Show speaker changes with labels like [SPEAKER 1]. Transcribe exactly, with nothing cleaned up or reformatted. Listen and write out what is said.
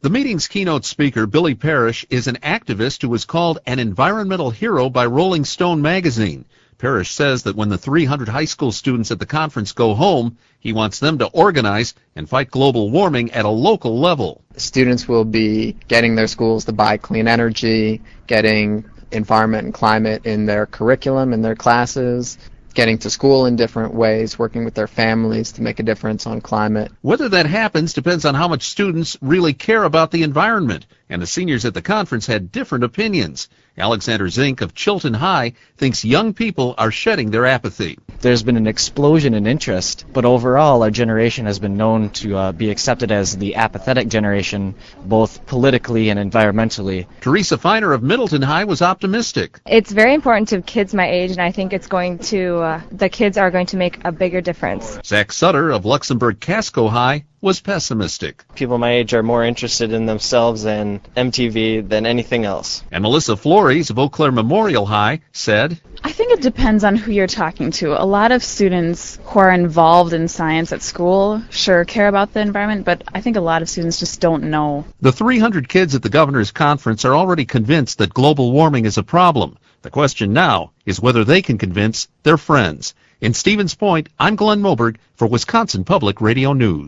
[SPEAKER 1] The meeting's keynote speaker, Billy Parrish, is an activist who was called an environmental hero by Rolling Stone magazine. Parrish says that when the three hundred high school students at the conference go home, he wants them to organize and fight global warming at a local level.
[SPEAKER 2] Students will be getting their schools to buy clean energy, getting environment and climate in their curriculum, in their classes, getting to school in different ways, working with their families to make a difference on climate.
[SPEAKER 1] Whether that happens depends on how much students really care about the environment, and the seniors at the conference had different opinions. Alexander Zink of Chilton High thinks young people are shedding their apathy.
[SPEAKER 3] There's been an explosion in interest, but overall our generation has been known to uh, be accepted as the apathetic generation, both politically and environmentally.
[SPEAKER 1] Teresa Feiner of Middleton High was optimistic.
[SPEAKER 4] It's very important to kids my age, and I think it's going to, uh, the kids are going to make a bigger difference.
[SPEAKER 1] Zach Sutter of Luxembourg Casco High was pessimistic.
[SPEAKER 5] People my age are more interested in themselves and M T V than anything else.
[SPEAKER 1] And Melissa Flores of Eau Claire Memorial High said,
[SPEAKER 6] I think it depends on who you're talking to. A lot of students who are involved in science at school sure care about the environment, but I think a lot of students just don't know.
[SPEAKER 1] The three hundred kids at the governor's conference are already convinced that global warming is a problem. The question now is whether they can convince their friends. In Stevens Point, I'm Glenn Moberg for Wisconsin Public Radio News.